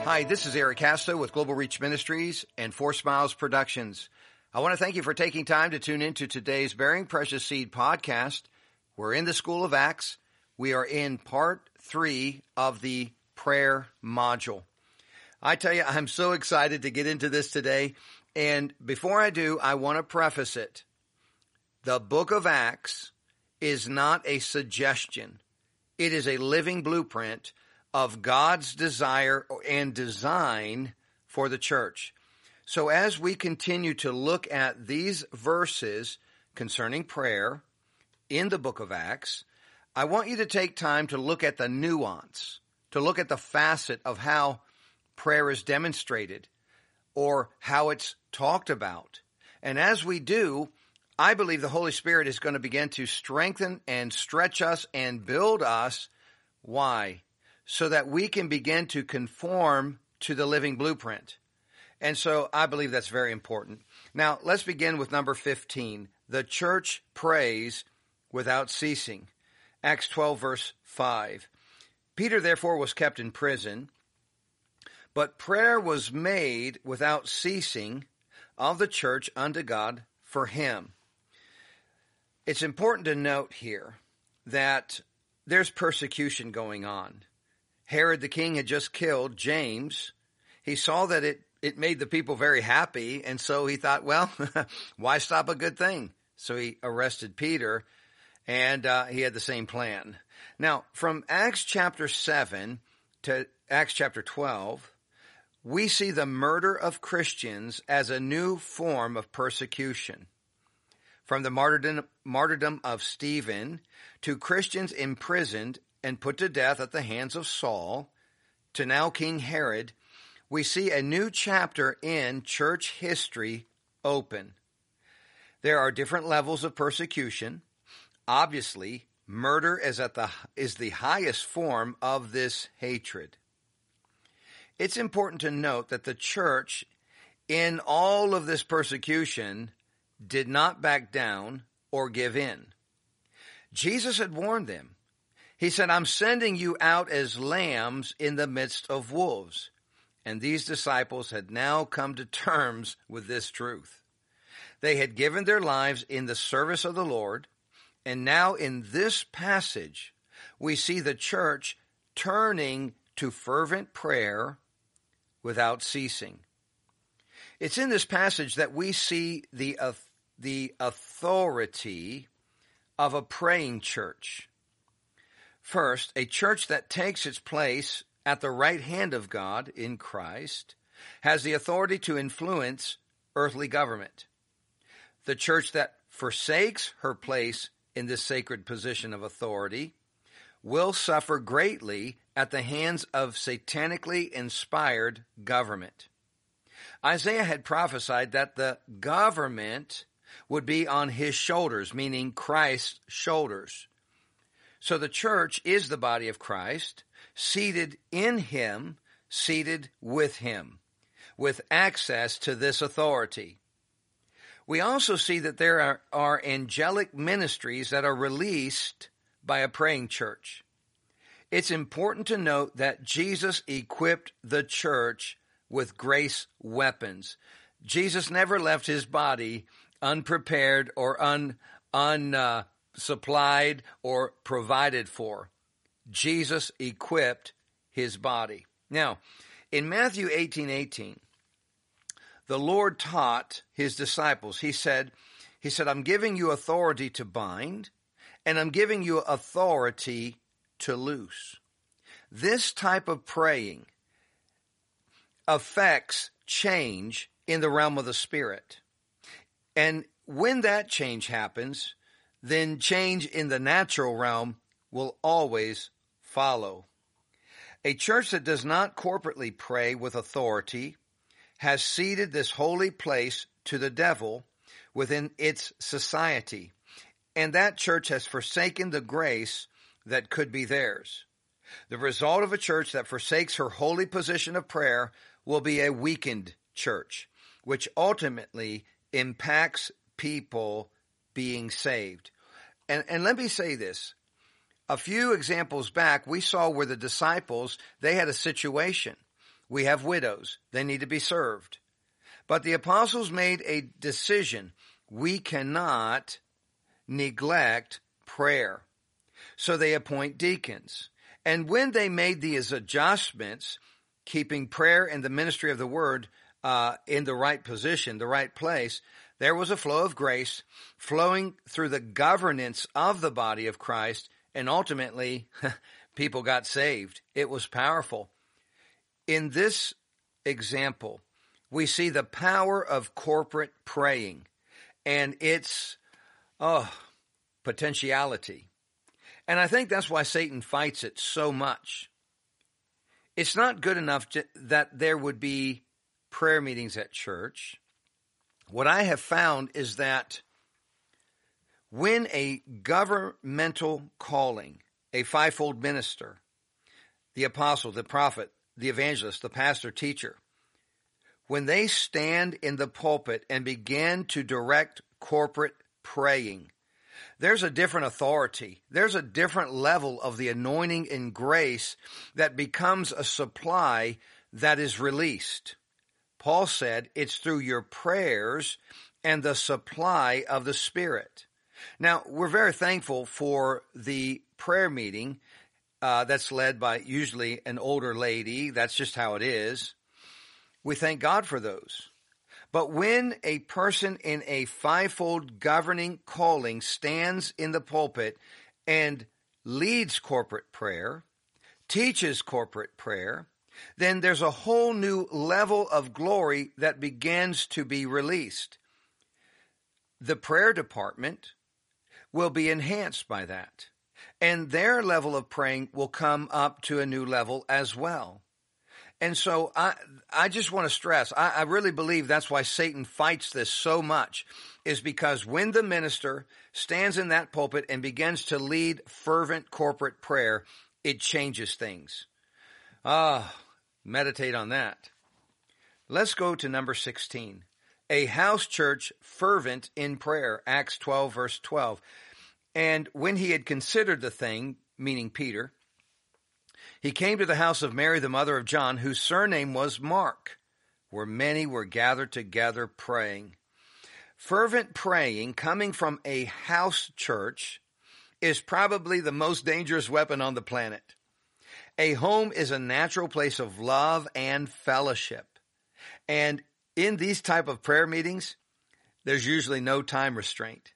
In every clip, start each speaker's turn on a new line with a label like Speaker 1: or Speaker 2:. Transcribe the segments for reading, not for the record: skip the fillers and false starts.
Speaker 1: Hi, this is Eric Castro with Global Reach Ministries and Four Smiles Productions. I want to thank you for taking time to tune into today's Bearing Precious Seed podcast. We're in the School of Acts. We are in part 3 of the prayer module. I tell you, I'm so excited to get into this today. And before I do, I want to preface it. The book of Acts is not a suggestion. It is a living blueprint of God's desire and design for the church. So as we continue to look at these verses concerning prayer in the book of Acts, I want you to take time to look at the nuance, to look at the facet of how prayer is demonstrated or how it's talked about. And as we do, I believe the Holy Spirit is going to begin to strengthen and stretch us and build us. Why? So that we can begin to conform to the living blueprint. And so I believe that's very important. Now, let's begin with number 15. The church prays without ceasing. Acts 12, verse 5. Peter, therefore, was kept in prison, but prayer was made without ceasing of the church unto God for him. It's important to note here that there's persecution going on. Herod the king had just killed James. He saw that it made the people very happy, and so he thought, well, why stop a good thing? So he arrested Peter, and he had the same plan. Now, from Acts chapter 7 to Acts chapter 12, we see the murder of Christians as a new form of persecution. From the martyrdom of Stephen to Christians imprisoned and put to death at the hands of Saul, to now King Herod, we see a new chapter in church history open. There are different levels of persecution. Obviously, murder is the highest form of this hatred. It's important to note that the church, in all of this persecution, did not back down or give in. Jesus had warned them. He said, I'm sending you out as lambs in the midst of wolves. And these disciples had now come to terms with this truth. They had given their lives in the service of the Lord. And now in this passage, we see the church turning to fervent prayer without ceasing. It's in this passage that we see the authority of a praying church. First, a church that takes its place at the right hand of God in Christ has the authority to influence earthly government. The church that forsakes her place in this sacred position of authority will suffer greatly at the hands of satanically inspired government. Isaiah had prophesied that the government would be on his shoulders, meaning Christ's shoulders. So the church is the body of Christ, seated in him, seated with him, with access to this authority. We also see that there are angelic ministries that are released by a praying church. It's important to note that Jesus equipped the church with grace weapons. Jesus never left his body unprepared or unsupplied or provided for. Jesus equipped his body. Now, in Matthew 18:18, the Lord taught his disciples. He said, I'm giving you authority to bind, and I'm giving you authority to loose. This type of praying affects change in the realm of the Spirit. And when that change happens, then change in the natural realm will always follow. A church that does not corporately pray with authority has ceded this holy place to the devil within its society, and that church has forsaken the grace that could be theirs. The result of a church that forsakes her holy position of prayer will be a weakened church, which ultimately impacts people being saved. And let me say this. A few examples back, we saw where the disciples, they had a situation We have widows. They need to be served. But the apostles made a decision. We cannot neglect prayer. So they appoint deacons. And when they made these adjustments, keeping prayer and the ministry of the word in the right position, the right place, there was a flow of grace flowing through the governance of the body of Christ, and ultimately people got saved. It was powerful. In this example, we see the power of corporate praying and its potentiality. And I think that's why Satan fights it so much. It's not good enough that there would be prayer meetings at church. What I have found is that when a governmental calling, a fivefold minister, the apostle, the prophet, the evangelist, the pastor, teacher, when they stand in the pulpit and begin to direct corporate praying, there's a different authority. There's a different level of the anointing and grace that becomes a supply that is released. Paul said it's through your prayers and the supply of the Spirit. Now, we're very thankful for the prayer meeting that's led by usually an older lady. That's just how it is. We thank God for those. But when a person in a fivefold governing calling stands in the pulpit and leads corporate prayer, teaches corporate prayer, then there's a whole new level of glory that begins to be released. The prayer department will be enhanced by that, and their level of praying will come up to a new level as well. And so I just want to stress, I really believe that's why Satan fights this so much, is because when the minister stands in that pulpit and begins to lead fervent corporate prayer, it changes things. Meditate on that. Let's go to number 16. A house church fervent in prayer, Acts 12, verse 12. And when he had considered the thing, meaning Peter, he came to the house of Mary, the mother of John, whose surname was Mark, where many were gathered together praying. Fervent praying coming from a house church is probably the most dangerous weapon on the planet. A home is a natural place of love and fellowship. And in these type of prayer meetings, there's usually no time restraint.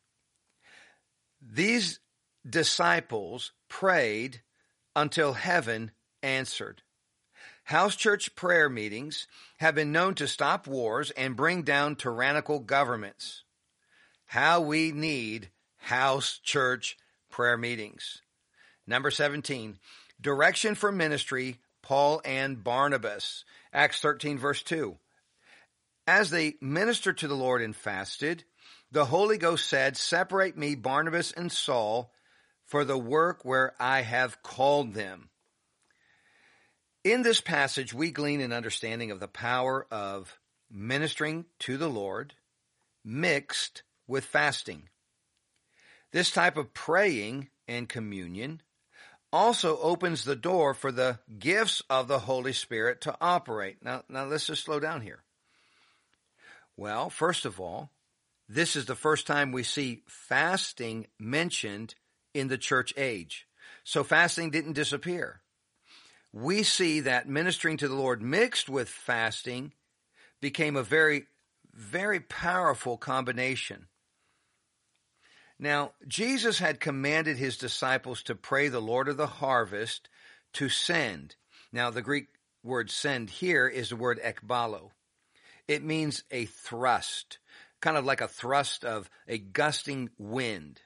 Speaker 1: These disciples prayed until heaven answered. House church prayer meetings have been known to stop wars and bring down tyrannical governments. How we need house church prayer meetings. Number 17, direction for ministry, Paul and Barnabas. Acts 13, verse 2. As they ministered to the Lord and fasted, the Holy Ghost said, "Separate me, Barnabas and Saul, for the work where I have called them." In this passage, we glean an understanding of the power of ministering to the Lord mixed with fasting. This type of praying and communion also opens the door for the gifts of the Holy Spirit to operate. Now let's just slow down here. Well, first of all, this is the first time we see fasting mentioned in the church age. So fasting didn't disappear. We see that ministering to the Lord mixed with fasting became a very, very powerful combination. Now, Jesus had commanded his disciples to pray the Lord of the harvest to send. Now, the Greek word send here is the word ekbalo. It means a thrust, kind of like a thrust of a gusting wind.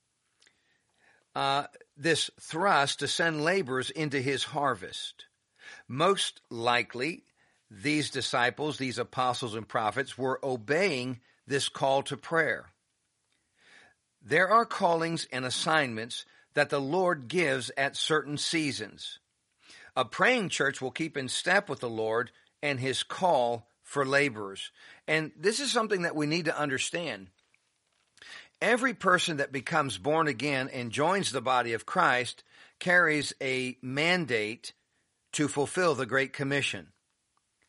Speaker 1: This thrust to send laborers into his harvest. Most likely, these disciples, these apostles and prophets, were obeying this call to prayer. There are callings and assignments that the Lord gives at certain seasons. A praying church will keep in step with the Lord and his call for laborers. And this is something that we need to understand. Every person that becomes born again and joins the body of Christ carries a mandate to fulfill the Great Commission.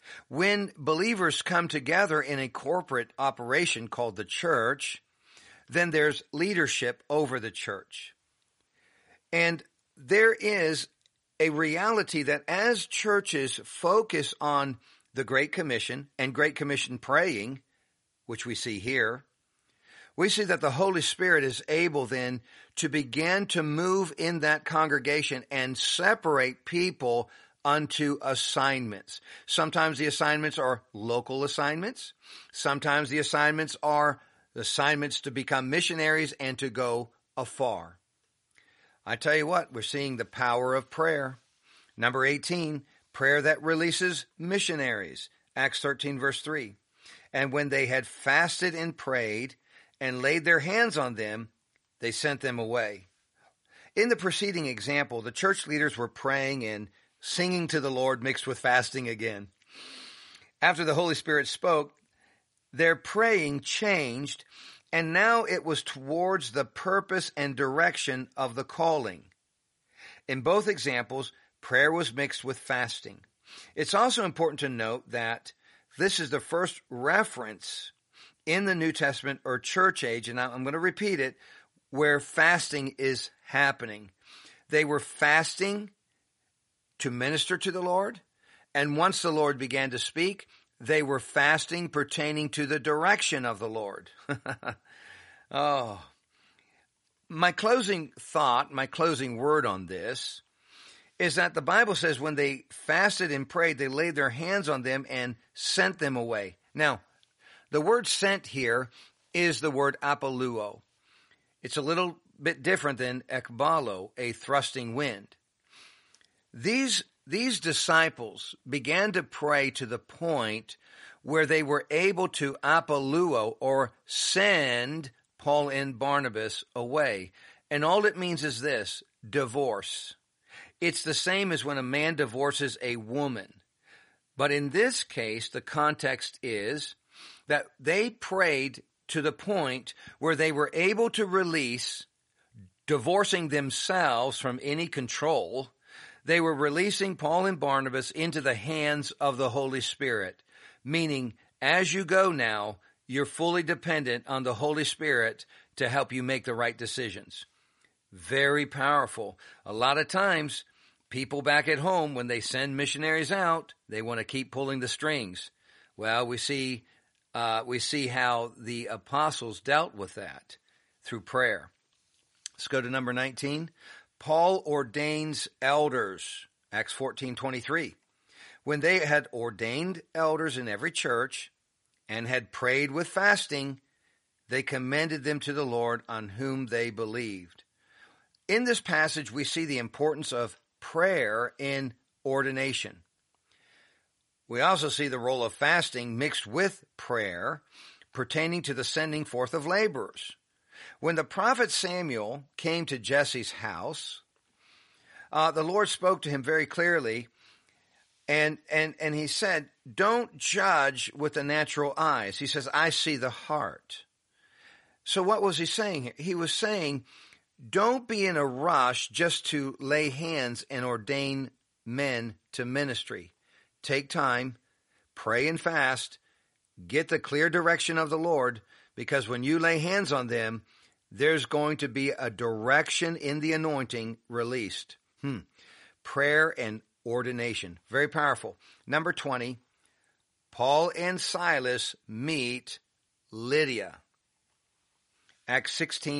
Speaker 1: When believers come together in a corporate operation called the church, then there's leadership over the church. And there is a reality that as churches focus on the Great Commission and Great Commission praying, which we see here, we see that the Holy Spirit is able then to begin to move in that congregation and separate people unto assignments. Sometimes the assignments are local assignments. Sometimes the assignments are assignments to become missionaries and to go afar. I tell you what, we're seeing the power of prayer. Number 18, prayer that releases missionaries. Acts 13, verse 3. And when they had fasted and prayed and laid their hands on them, they sent them away. In the preceding example, the church leaders were praying and singing to the Lord mixed with fasting again. After the Holy Spirit spoke, their praying changed, and now it was towards the purpose and direction of the calling. In both examples, prayer was mixed with fasting. It's also important to note that this is the first reference in the New Testament or church age, and I'm going to repeat it, where fasting is happening. They were fasting to minister to the Lord, and once the Lord began to speak, they were fasting pertaining to the direction of the Lord. Oh, my closing thought, my closing word on this is that the Bible says when they fasted and prayed, they laid their hands on them and sent them away. Now, the word sent here is the word apoluo. It's a little bit different than ekbalo, a thrusting wind. These disciples began to pray to the point where they were able to apoluo, or send Paul and Barnabas away. And all it means is this: divorce. It's the same as when a man divorces a woman. But in this case, the context is that they prayed to the point where they were able to release, divorcing themselves from any control. They were releasing Paul and Barnabas into the hands of the Holy Spirit, meaning as you go now, you're fully dependent on the Holy Spirit to help you make the right decisions. Very powerful. A lot of times, people back at home, when they send missionaries out, they want to keep pulling the strings. Well, we see how the apostles dealt with that through prayer. Let's go to number 19. Paul ordains elders. Acts 14:23. When they had ordained elders in every church and had prayed with fasting, they commended them to the Lord, on whom they believed. In this passage, we see the importance of prayer in ordination. We also see the role of fasting mixed with prayer pertaining to the sending forth of laborers. When the prophet Samuel came to Jesse's house, the Lord spoke to him very clearly, and he said, don't judge with the natural eyes. He says, I see the heart. So what was he saying here? He was saying, don't be in a rush just to lay hands and ordain men to ministry. Take time, pray and fast, get the clear direction of the Lord, because when you lay hands on them, there's going to be a direction in the anointing released. Prayer and ordination. Very powerful. Number 20, Paul and Silas meet Lydia. Acts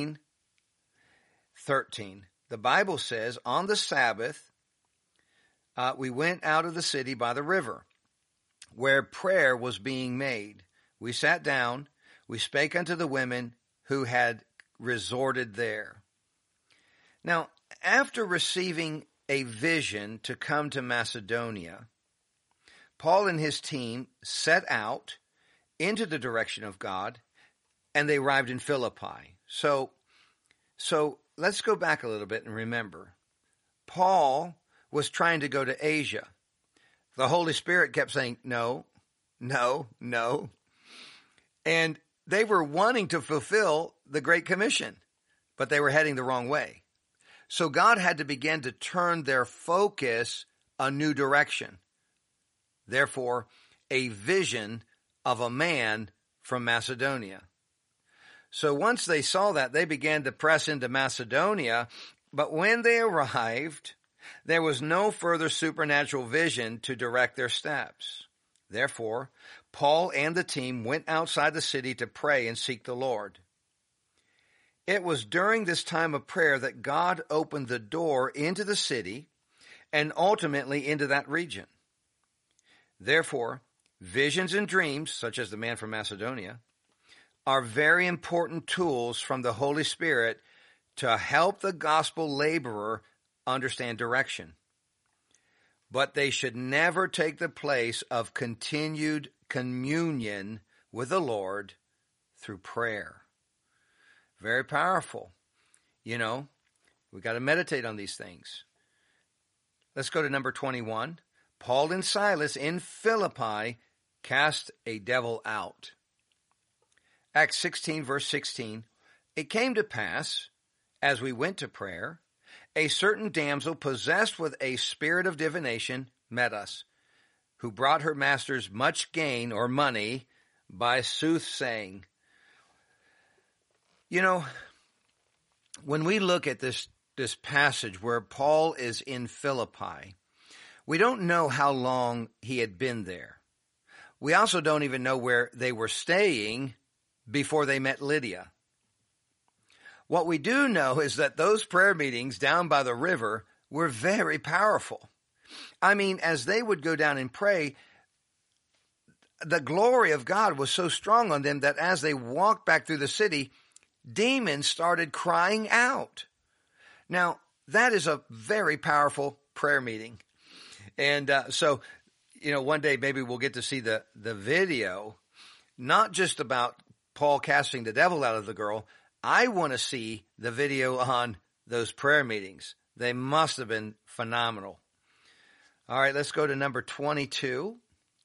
Speaker 1: 16:13. The Bible says, on the Sabbath, we went out of the city by the river, where prayer was being made. We sat down, we spake unto the women who had resorted there. Now, after receiving a vision to come to Macedonia, Paul and his team set out into the direction of God, and they arrived in Philippi. So let's go back a little bit and remember, Paul was trying to go to Asia. The Holy Spirit kept saying, no, no, no. And they were wanting to fulfill the Great Commission, but they were heading the wrong way. So God had to begin to turn their focus a new direction. Therefore, a vision of a man from Macedonia. So once they saw that, they began to press into Macedonia. But when they arrived, there was no further supernatural vision to direct their steps. Therefore, Paul and the team went outside the city to pray and seek the Lord. It was during this time of prayer that God opened the door into the city and ultimately into that region. Therefore, visions and dreams, such as the man from Macedonia, are very important tools from the Holy Spirit to help the gospel laborer understand direction. But they should never take the place of continued communion with the Lord through prayer. Very powerful. You know, we got to meditate on these things. Let's go to number 21. Paul and Silas in Philippi cast a devil out. Acts 16, verse 16. It came to pass, as we went to prayer, a certain damsel possessed with a spirit of divination met us, who brought her masters much gain or money by soothsaying. You know, when we look at this passage where Paul is in Philippi, we don't know how long he had been there. We also don't even know where they were staying before they met Lydia. What we do know is that those prayer meetings down by the river were very powerful. I mean, as they would go down and pray, the glory of God was so strong on them that as they walked back through the city, demons started crying out. Now, that is a very powerful prayer meeting. And so, you know, one day maybe we'll get to see the video, not just about Paul casting the devil out of the girl. I want to see the video on those prayer meetings. They must have been phenomenal. All right, let's go to number 22.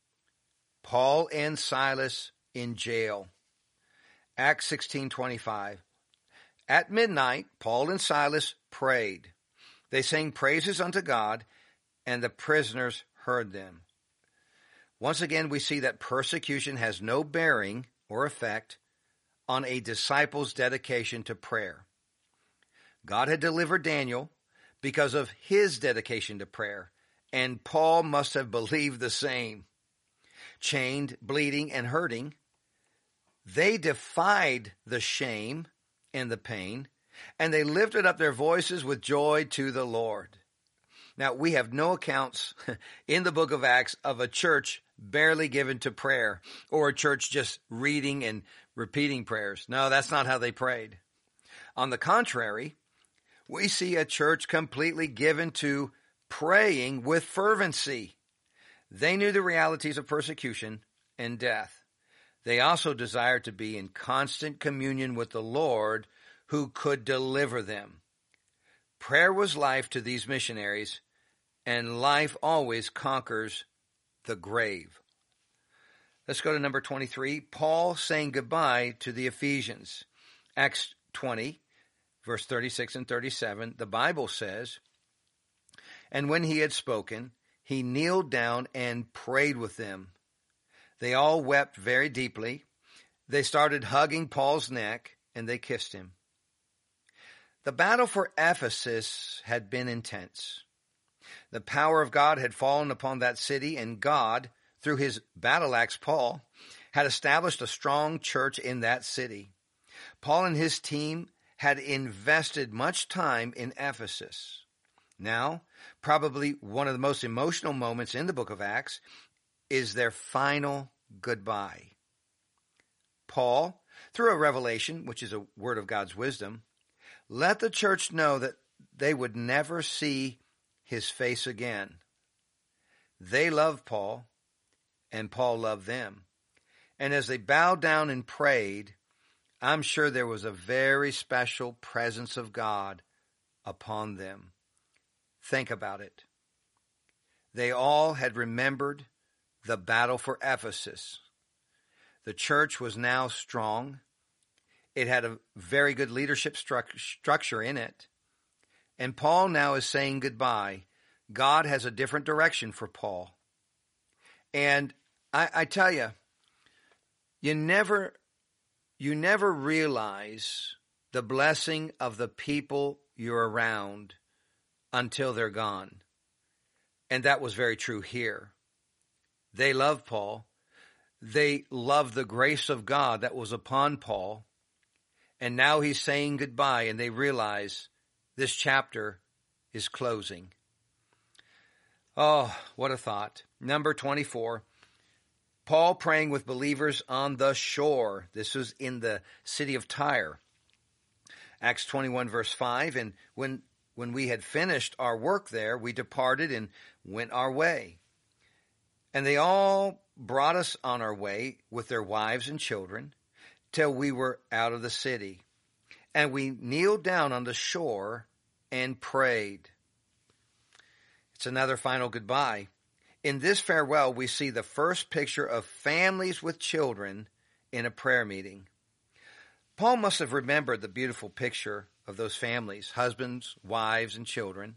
Speaker 1: Paul and Silas in jail. Acts 16:25. At midnight, Paul and Silas prayed. They sang praises unto God, and the prisoners heard them. Once again, we see that persecution has no bearing or effect on a disciple's dedication to prayer. God had delivered Daniel because of his dedication to prayer, and Paul must have believed the same. Chained, bleeding, and hurting, they defied the shame and the pain, and they lifted up their voices with joy to the Lord. Now, we have no accounts in the book of Acts of a church barely given to prayer or a church just reading and repeating prayers. No, that's not how they prayed. On the contrary, we see a church completely given to praying with fervency. They knew the realities of persecution and death. They also desired to be in constant communion with the Lord who could deliver them. Prayer was life to these missionaries, and life always conquers the grave. Let's go to number 23. Paul saying goodbye to the Ephesians. Acts 20, verse 36 and 37, the Bible says, "And when he had spoken, he kneeled down and prayed with them. They all wept very deeply. They started hugging Paul's neck, and they kissed him." The battle for Ephesus had been intense. The power of God had fallen upon that city, and God, through his battle axe Paul, had established a strong church in that city. Paul and his team had invested much time in Ephesus. Now, probably one of the most emotional moments in the book of Acts is their final goodbye. Paul, through a revelation, which is a word of God's wisdom, let the church know that they would never see his face again. They loved Paul, and Paul loved them. And as they bowed down and prayed, I'm sure there was a very special presence of God upon them. Think about it. They all had remembered the battle for Ephesus. The church was now strong. It had a very good leadership structure in it. And Paul now is saying goodbye. God has a different direction for Paul. And I tell you, you never realize the blessing of the people you're around until they're gone. And that was very true here. They loved Paul. They loved the grace of God that was upon Paul. And now he's saying goodbye, and they realize this chapter is closing. Oh, what a thought. Number 24, Paul praying with believers on the shore. This was in the city of Tyre. Acts 21, verse 5, and when we had finished our work there, we departed and went our way. And they all brought us on our way with their wives and children till we were out of the city. And we kneeled down on the shore and prayed. It's another final goodbye. In this farewell, we see the first picture of families with children in a prayer meeting. Paul must have remembered the beautiful picture of those families, husbands, wives, and children,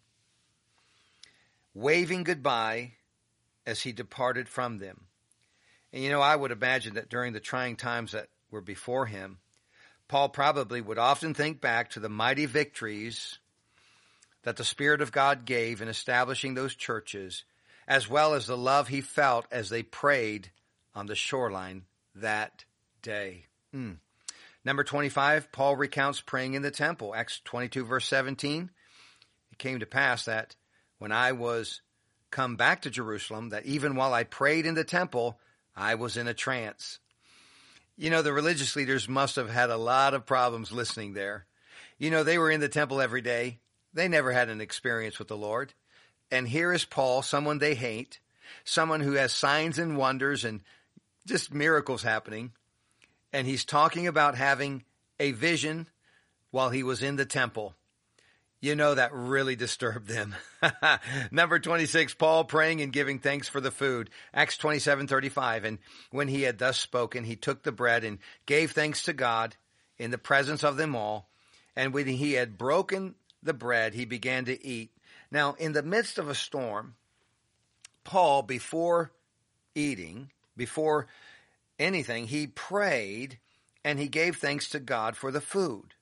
Speaker 1: waving goodbye as he departed from them. And I would imagine that during the trying times that were before him, Paul probably would often think back to the mighty victories that the Spirit of God gave in establishing those churches, as well as the love he felt as they prayed on the shoreline that day. Number 25, Paul recounts praying in the temple. Acts 22, verse 17. It came to pass that when I was come back to Jerusalem, that even while I prayed in the temple, I was in a trance. The religious leaders must have had a lot of problems listening there. They were in the temple every day. They never had an experience with the Lord. And here is Paul, someone they hate, someone who has signs and wonders and just miracles happening. And he's talking about having a vision while he was in the temple. That really disturbed them. Number 26, Paul praying and giving thanks for the food. Acts 27:35. And when he had thus spoken, he took the bread and gave thanks to God in the presence of them all. And when he had broken the bread, he began to eat. Now, in the midst of a storm, Paul, before eating, before anything, he prayed and he gave thanks to God for the food.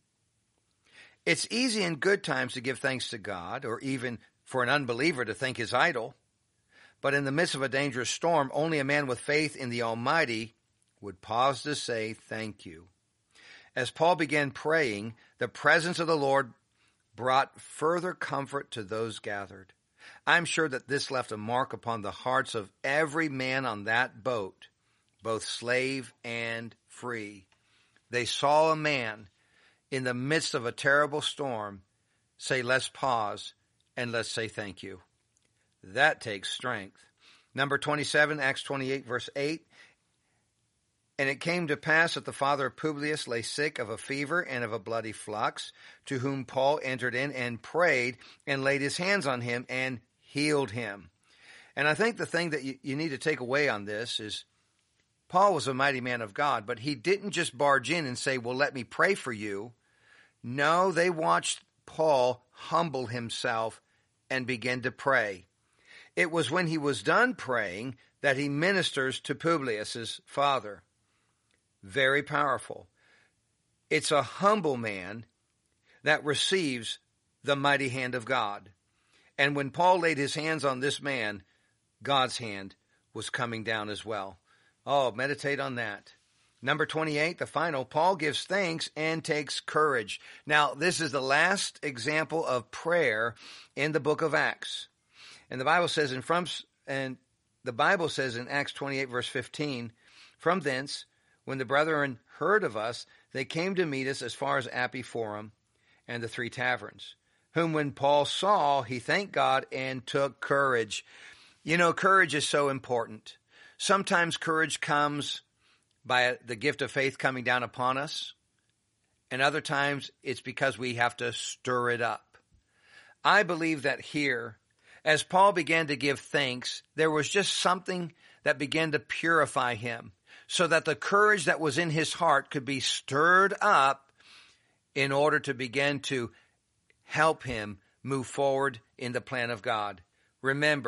Speaker 1: It's easy in good times to give thanks to God, or even for an unbeliever to thank his idol. But in the midst of a dangerous storm, only a man with faith in the Almighty would pause to say thank you. As Paul began praying, the presence of the Lord brought further comfort to those gathered. I'm sure that this left a mark upon the hearts of every man on that boat, both slave and free. They saw a man in the midst of a terrible storm say, let's pause and let's say thank you. That takes strength. Number 27, Acts 28, verse 8. And it came to pass that the father of Publius lay sick of a fever and of a bloody flux, to whom Paul entered in and prayed and laid his hands on him and healed him. And I think the thing that you need to take away on this is Paul was a mighty man of God, but he didn't just barge in and say, well, let me pray for you. No, they watched Paul humble himself and begin to pray. It was when he was done praying that he ministers to Publius' father. Very powerful. It's a humble man that receives the mighty hand of God. And when Paul laid his hands on this man, God's hand was coming down as well. Oh, meditate on that. Number 28, the final, Paul gives thanks and takes courage. Now, this is the last example of prayer in the book of Acts. And the Bible says in Acts 28, verse 15, from thence, when the brethren heard of us, they came to meet us as far as Appii Forum and the 3 taverns, whom when Paul saw, he thanked God and took courage. Courage is so important. Sometimes courage comes by the gift of faith coming down upon us, and other times it's because we have to stir it up. I believe that here, as Paul began to give thanks, there was just something that began to purify him, so that the courage that was in his heart could be stirred up in order to begin to help him move forward in the plan of God. Remember,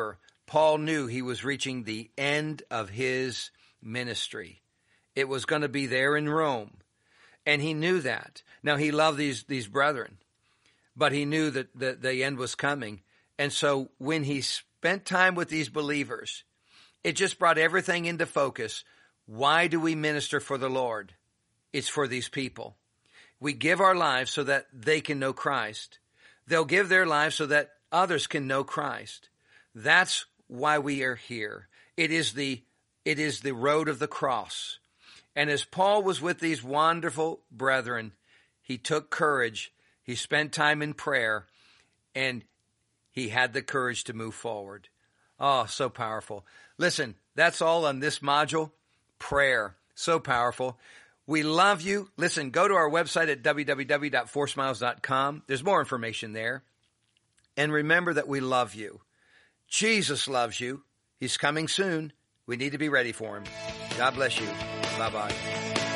Speaker 1: Paul knew he was reaching the end of his ministry. It was going to be there in Rome. And he knew that. Now, he loved these brethren, but he knew that the end was coming. And so when he spent time with these believers, it just brought everything into focus. Why do we minister for the Lord? It's for these people. We give our lives so that they can know Christ. They'll give their lives so that others can know Christ. That's why we are here. It is the road of the cross. And as Paul was with these wonderful brethren, he took courage, he spent time in prayer, and he had the courage to move forward. Oh, so powerful. Listen, that's all on this module, prayer. So powerful. We love you. Listen, go to our website at www.4smiles.com. There's more information there. And remember that we love you. Jesus loves you. He's coming soon. We need to be ready for him. God bless you. Bye-bye.